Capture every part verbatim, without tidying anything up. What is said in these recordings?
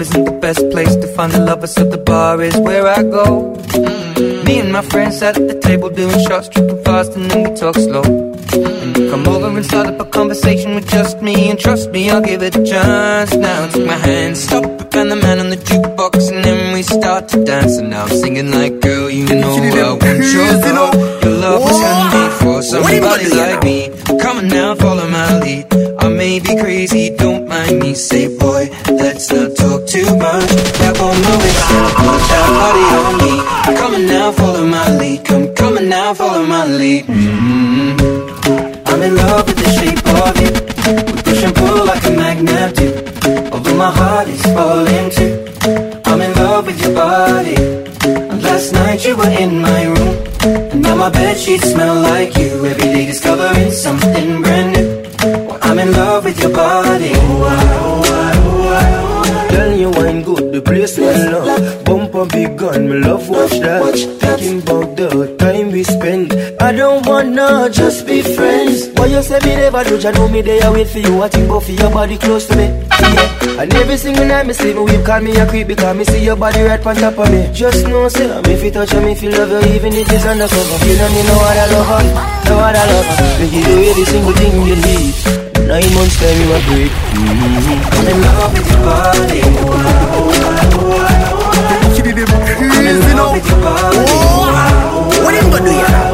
isn't the best place to find the lovers, so the bar is where I go. Mm-hmm. Me and my friends sat at the table doing shots, tripping fast, and then we talk slow. And you come over and start up a conversation with just me, and trust me, I'll give it a chance. Now take my hand, stop it, and the man on the jukebox, and then we start to dance. And now I'm singing like, girl, you know I want your love. Your love was handmade for somebody like me. Come on now, follow my lead. I may be crazy, don't mind me. Say, boy, let's not talk too much. Grab on my waist and put that body on me. Come on now, follow my lead. Come, come on now, follow my lead. Mm-hmm. I'm in love with the shape of you. We push and pull like a magnet do. Although my heart is falling too. I'm in love with your body. And last night you were in my room, and now my bedsheets smell like you. Every day discovering something brand new. Well, I'm in love with your body. Oh, I, oh, I, oh, I, oh, I. Girl, you wine good, the place we love. Bump a big gun, me love watch that. Thinking about the time we spend. I don't wanna just be friends. Why you say me never do, you know me there wait for you. I think about for your body close to me, yeah. And every single night me see me weep, call me a creep, because me see your body right on top of me. Just know, say, me if you touch me, feel love you, even if it's undercover. You don't need no other lover, no other lover. Me give you every single thing you need. Nine months time you a break. Mm-hmm. I'm in love with your body. Oh, oh, oh, oh, oh. She did it I'm in love with your body. Oh, what are you gonna do, yeah?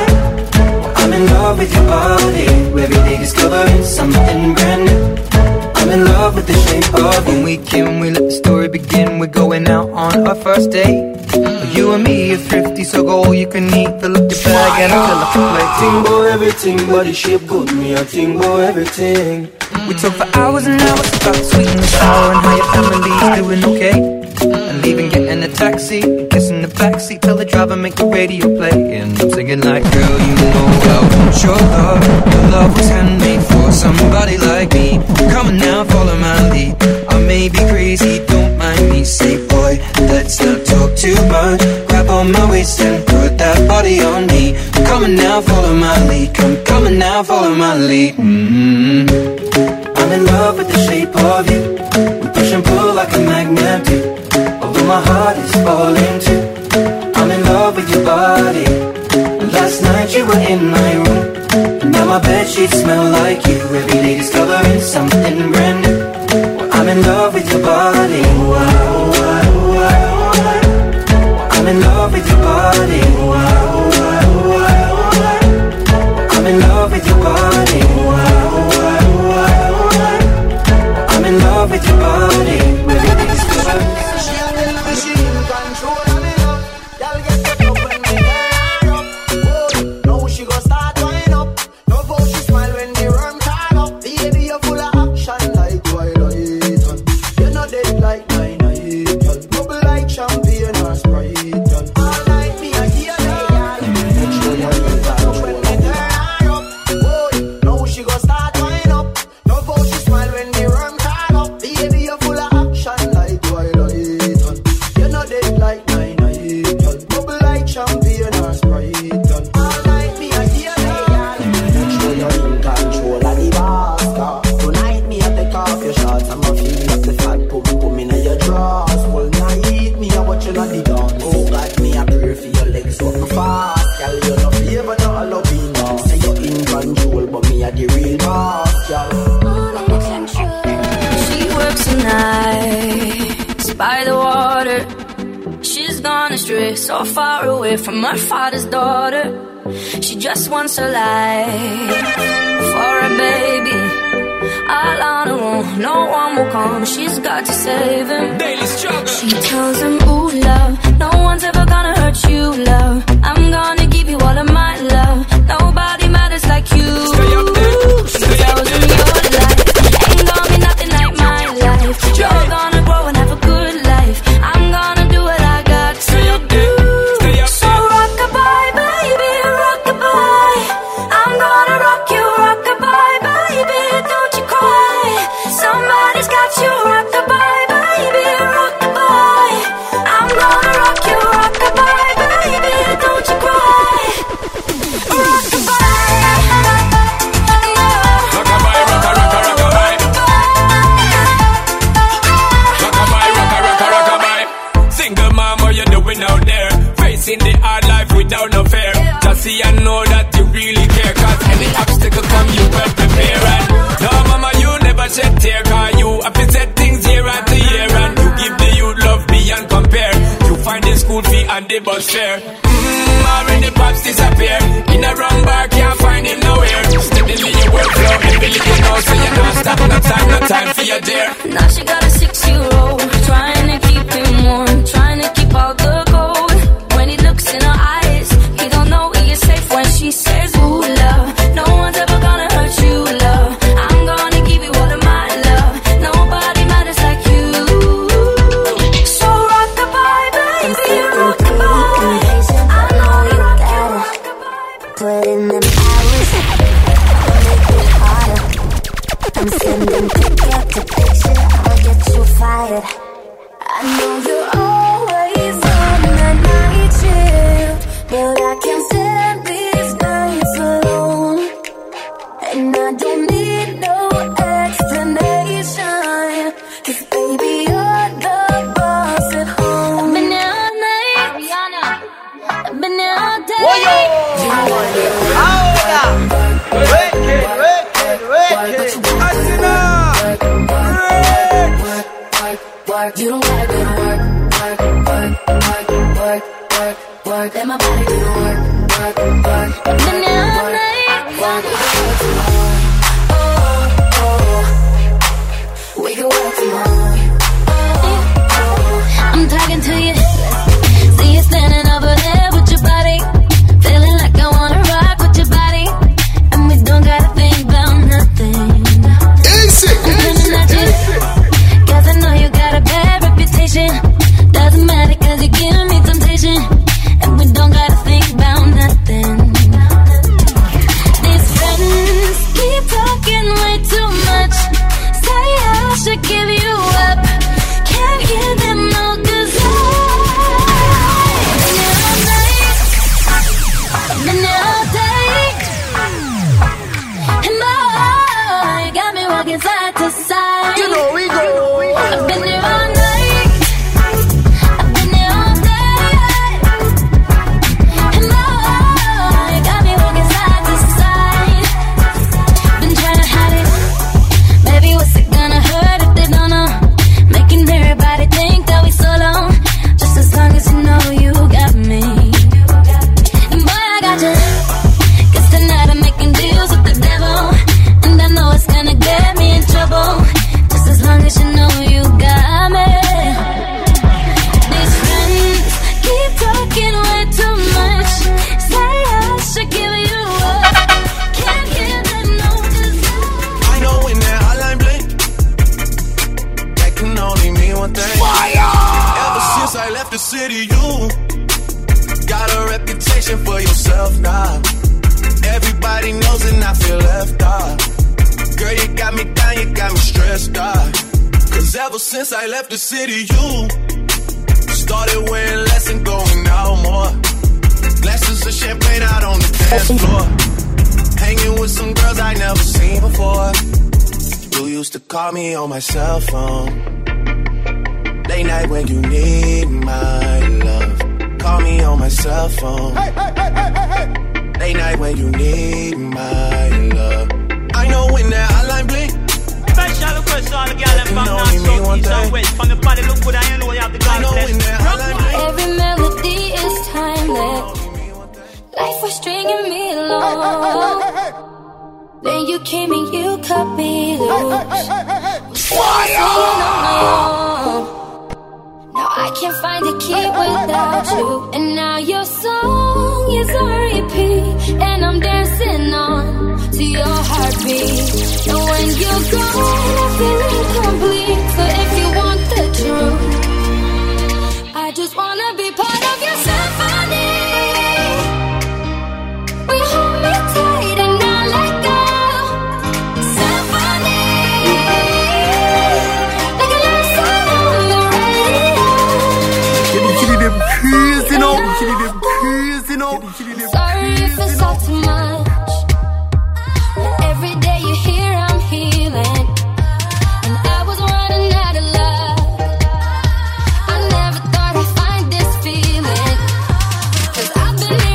I'm in love with your body. Every day discovering something brand new. I'm in love with the shape of you. When we came, we let the story begin. We're going out on our first date. You and me are thrifty, so go all you can eat. Fill up your bag and I'll fill up your plate. Think about everything, body shape good, me I think about everything. We talk for hours and hours about the sweet and the sour, and how your family's doing okay. And leaving, getting a taxi, kissing the backseat, tell the driver make the radio play. And I'm singing like, girl, you know I want your love. Your love was handmade for somebody like me. Come on now, follow my lead. I may be crazy, don't mind me. Say, boy, let's not talk too much. Grab on my waist and put that body on me. Come on now, follow my lead. Come, come on now, follow my lead. Mm-hmm. I'm in love with the shape of you. We push and pull like a magnet do. Although my heart is falling too. I'm in love with your body. Last night you were in my room, and now my bedsheets smell like you. Every day discovering something brand new. Well, I'm in love with your body. Oh, I, oh, I, oh, I, oh, I. I'm in love with your body. Oh, I, oh, I, oh, I, oh, I. I'm in love with your body. Oh, I, oh, I, oh, I, oh, I. I'm in love with your body. Every day discovering. So far away from her father's daughter. She just wants her life for a baby. All on her own, no one will come. She's got to save him. Daily struggle. She tells him, ooh, love, no one's ever gonna hurt you, love. I'm gonna give you all of my love. Nobody matters like you. Stay up there. She tells him your life ain't gonna be nothing like my life. You're gonna grow and have a good life. I'm gonna do what I got to do. So rock-a-bye, baby, rock-a-bye. I'm gonna rock you, rock-a-bye, baby, don't you cry. Somebody's got you, rock-a-bye, baby, rock-a-bye. I'm gonna rock you, rock-a-bye, baby, don't life without no fear. Just see and know that you really care. Cause any obstacle come, you well prepare. And no, mama, you never shed tear. Cause you have to set things year after year. And you give the youth love beyond compare. You find the school fee and the bus fare. Mmm, already pops disappear. In a wrong bar, can't find him nowhere. Steadily your workflow, every little know. So you don't stop, no time, no time for your dear. Now she got a six-year-old, trying to keep him warm, trying to keep all the cold. When he looks in her eyes, he don't know he is safe when she says, ooh, love, no one's ever gonna hurt you, love. I'm gonna give you all of my love. Nobody matters like you. So rock-a-bye, baby, rock-a-bye. I know you gotta put in them hours, make it harder. I'm sending picture to picture, I'll get you fired. I know you're always on the night shift, but I can't stand these nights alone. And I don't need no explanation, cause baby you're the boss at home. I've been here all night, Ariana. I've been here all day. Oyo! Ahora! Wicked, wicked, wicked! Atina! You don't gotta go to work, work, work, work, work, work, work. Let my body do the work, work, work. Been there all night, work, work, oh, oh. We can work tomorrow. Oh, oh. I'm talking to you. See you standing over there with your body, feeling like I wanna rock with your body, and we don't gotta think about nothing. Easy, easy, easy. Cause I know you got a bad reputation. Doesn't matter cause you give me temptation, and we don't gotta think about nothing. These friends keep talking way too much. Say I should give you up. Can't hear them no cause I've been there all day, and boy, you got me walking side to side. You know we go. I've been there all night, I've been there all day, and boy, you got me walking side to side. Been trying to hide it, baby, what's it gonna hurt if they don't know? Making everybody think that we so long, just as long as you know you got me. And boy, I got you, cause tonight I'm making deals with the devil, and I know it's gonna get me in trouble, just as long as you know you got me. These friends keep talking way too much. Say I should give you up. Can't hear them no cause I know when that hotline blink, that can only mean one thing. Fire! Ever since I left the city, you got a reputation for yourself now. Everybody knows and I feel left out. Girl, you got me down, you got me stressed out. Cause ever since I left the city, you started wearing less and going out more. Glasses of champagne out on the dance floor. Hanging with some girls I never seen before. You used to call me on my cell phone. Late night when you need my love. Call me on my cell phone. Hey, hey, hey, hey, hey, hey. Late night when you need my love. I know when that hotline blink. Special request all the girl and from north, south, east and west. From the body look good, I know you have the God bless. every melody is timeless. Life was stringing me along. Then you came and you cut me loose. Fire! Now I can't find a key without you. And now your song is on repeat, and I'm dancing on to your heartbeat. And when you're gone, I feel incomplete. So if you want the truth, I just wanna be part of your symphony. We hold me tight and not let go. Symphony, like a love song on the radio. Kitty them crazy now. Kitty them crazy now. Sorry if it's all too much, but every day you hear I'm healing, and I was running out of love. I never thought I'd find this feeling, 'cause I've been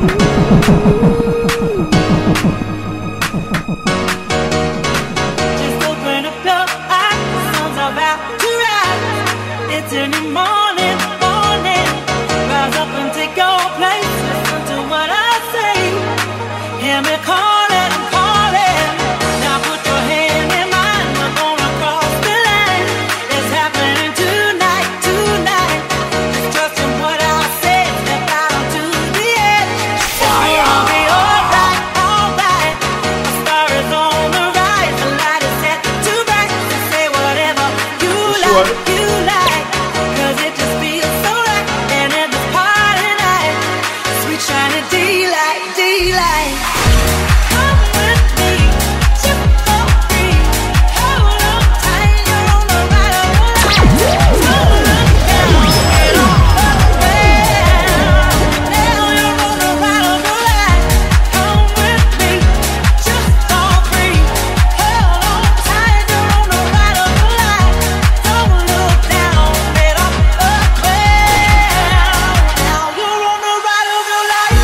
Just open up your eyes, the sun's about to rise. It's in the morning, morning. Rise up and take your place. Listen to what I say. Hear me calling, I'm calling. Now put your hand in mine. We're gonna cross the line. It's happening tonight, tonight. Just trust in what I say. Step out onto the edge. Fire! It'll be alright, alright. The star is on the rise. The light is set to bright. So say whatever you like, you like. Cause it just feels so right. And in this party night, sweet shiny daylight, daylight. Come with me, ship for free. Hold on tight, you're on the right of the line. Don't look down, get on up there. Now you're on the right of the line. Come with me, ship for free. Hold on tight, you're on the right of the line. Don't look down, get up up there. Now you're on the right of the line.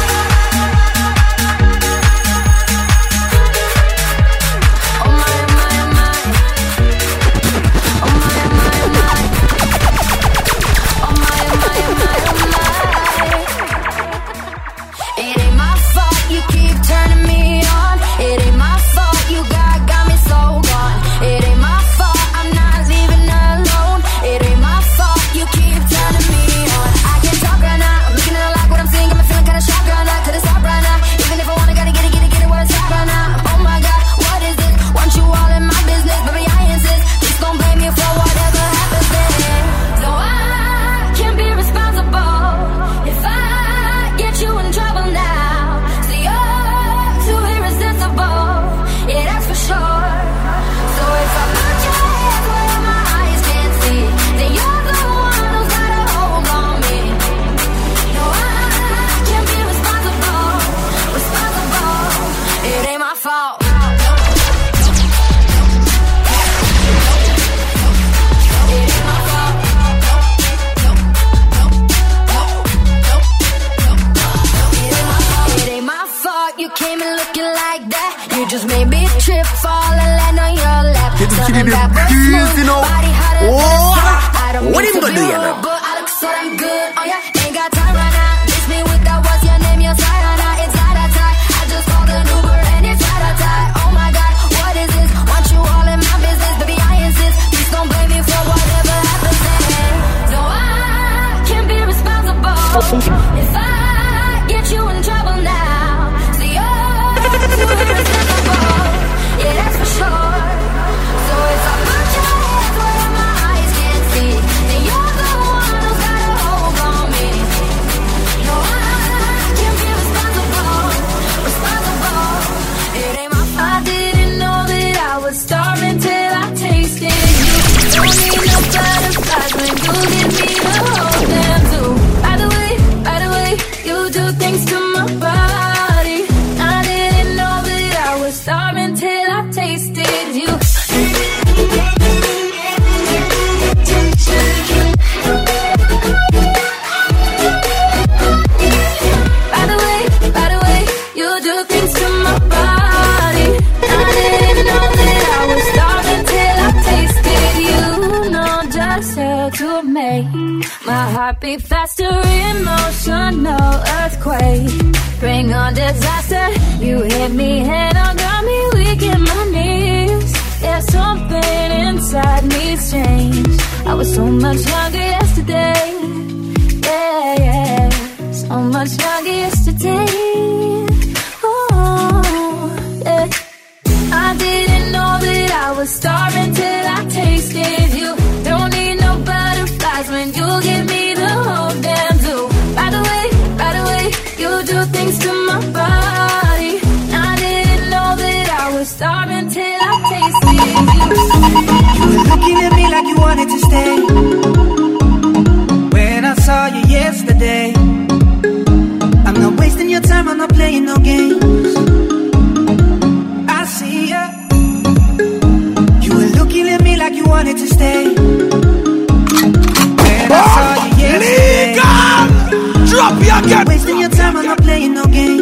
Oh my, oh my, oh my. Oh my, oh my, oh my. Oh my, oh my, oh my, oh my. It ain't my fault you keep turning me on. It ain't my fault you got, got me so gone. It ain't my fault I'm not leaving alone. It ain't my fault you keep turning me on. I can't talk right now. I'm looking at it like what I'm seeing. Got me feeling kinda shocked right now. Could it stop right now? Even if I wanna, gotta get it, get it, get it where it's at right now. Oh my God, what is this? Want you all in my business, baby, I insist. Please don't blame me for whatever happens then. No, I can't be responsible if I get you in trouble now. So you're too irresistible, yeah, that's for sure. So if I put your hands where my eyes can't see, then you're the one who's got a hold on me. No, I can't be responsible, responsible. It ain't my fault. It ain't my fault. It ain't my fault you came in looking like that. You just made me trip, fall and land on your lap. Get the Something kitty that was please, smooth, you know. body hotter than Oh, the sun. I don't what mean him to gonna be do, you rude, know? but I look so damn good. Oh yeah, ain't got time right now. Miss me with that, what's your name? Your side or not? It's not that tight. I just called an Uber and it's not that tight. Oh my God, what is this? Want you all in my business, baby, I insist. Please don't blame me for whatever happens then. No, I can't be responsible if I get you in trouble now. So you're too irresistible, yeah, that's for sure. So if I put your hands where my eyes can't see, then you're the one who's got a hold on me. No, I can't be responsible, responsible. It ain't my fault. I didn't know that I was starving till I tasted you. Don't need no butterflies when you give me the whole damn zoo. By the way, by the way, you do things to my body. I didn't know that I was starving till I tasted you. By the way, by the way, you do things to my body. I didn't know that I was starving till I tasted you. No, just how to make my heart beat faster, emotional earthquake. Bring on disaster. You hit me head on, got me weak in my knees. There's something inside me's change. I was so much younger yesterday. Yeah, yeah. So much younger yesterday. Oh, yeah. I didn't know that I was starving till I tasted you. Don't need no butterflies when you give me the whole damn zoo. By the way, by the way, you do things to my body. I didn't know that I was starving till I tasted you. You were looking at me like you wanted to stay. When I saw you yesterday, I'm not wasting your time, I'm not playing no games. I see ya. You were looking at me like you wanted to stay. When I saw you yesterday, Drop your I'm not wasting your time, I'm not playing no games.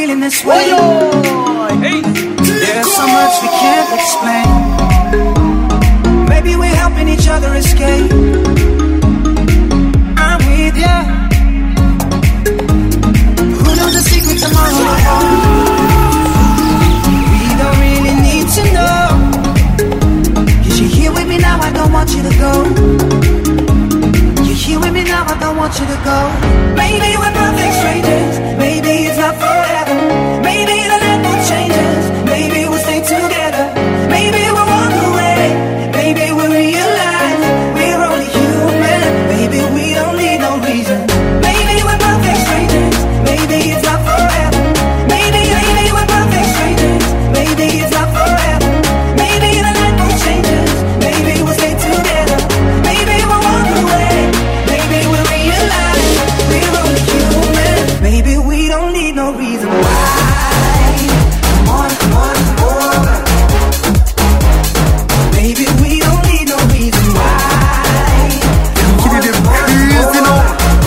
feeling this way. There's so much we can't explain. Maybe we're helping each other escape. I'm with ya. Who knows the secret tomorrow? We don't really need to know. Cause you're here with me now, I don't want you to go. You're here with me now, I don't want you to go. Maybe we're perfect strangers. Maybe it's not forever. Maybe the land will change us. Maybe we'll stay together. Maybe we'll walk away. Maybe we'll realize we're only human. Maybe we don't need no reason. Maybe we're perfect strangers. Maybe it's not forever. Maybe, maybe we're perfect strangers. Maybe it's not forever. Maybe the land will change us. Maybe we'll stay together. Maybe we'll walk away. Maybe we'll realize we're only human. Maybe we don't need no reason why. Come on, come on, come on. Maybe we don't need no reason why. Come on, come on, come on.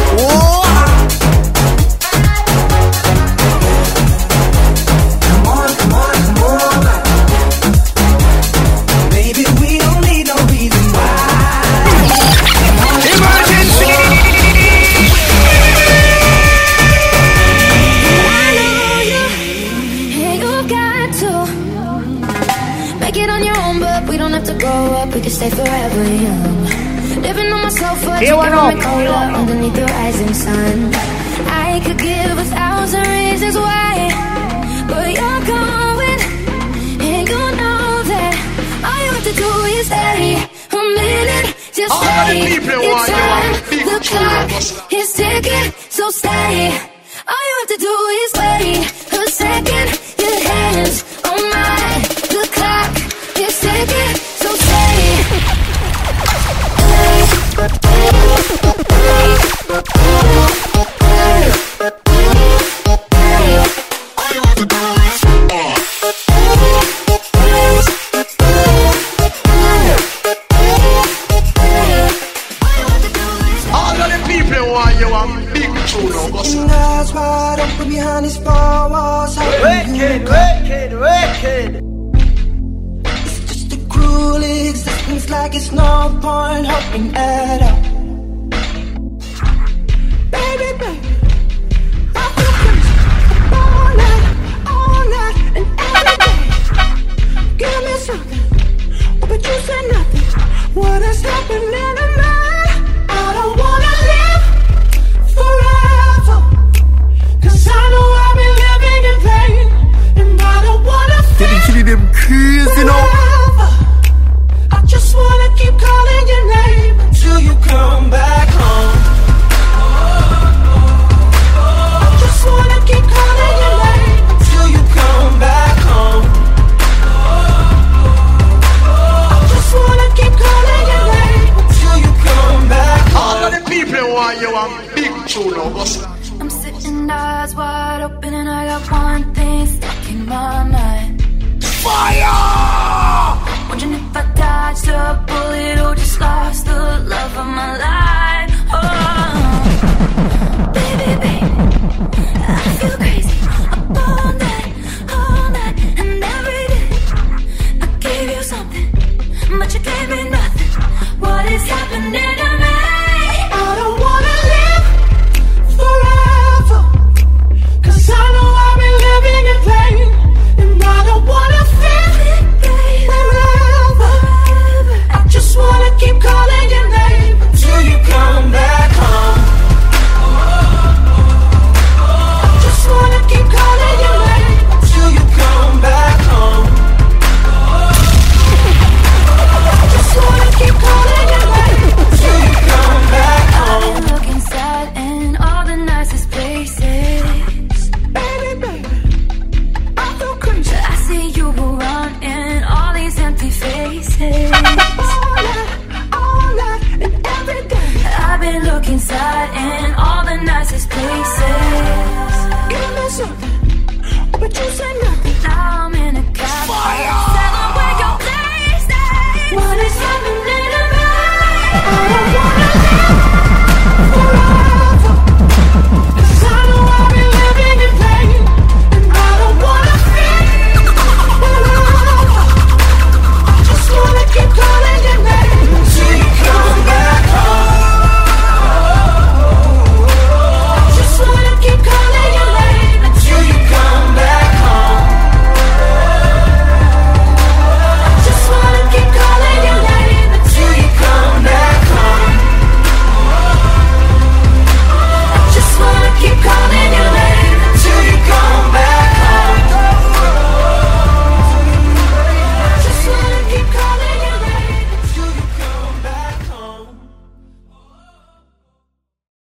Come on, come on, come on. Maybe we don't need no reason why. Emergency! Hey, you got to make it on your own, but we don't have to grow up. We can stay forever young. Living on my sofa, drinking rum and cola underneath the rising sun. I could give a thousand reasons why, but you're going, and you know that all you have to do is stay a minute, just stay. It's time, the clock is ticking, so stay. All you have to do is wait a second. Your hands on mine, the clock is ticking, so stay. All of the people want you a big tune of us. Eyes wide open behind these four walls. Wicked, wicked, wicked. It's just a cruel existence, like it's no point hoping at all. Baby, baby, I feel crazy all night, all night and every day. Give me something, but you said nothing. What has happened in a man? I don't wanna live forever, cause I know I've been living in pain, and I don't wanna Didn't kill them kids, you know. forever. I just wanna keep calling your name until you come back home. I just wanna keep calling your name until you come back home. I just wanna keep calling your name until you come back All of home. the people want you a big tune of us. I'm sitting eyes wide open and I got one thing stuck in my mind. Fire! Wondering if I dodged a bullet or just lost the love of my life. Oh, baby, baby, I feel crazy up all night, all night and every day. I gave you something, but you gave me nothing. What is happening to me? I don't wanna live forever, cause I know I've been living in pain, and I don't wanna feel forever. I just wanna keep calling your name until you come back home. I just wanna keep calling your name until you come back home. I just wanna keep calling your name until you come back home. I look inside in all the nicest places. Baby, baby, I feel crazy. I see you around in all these empty faces. All night, all night and every day. I've been looking inside in all the nicest places. Give me something, but you say no.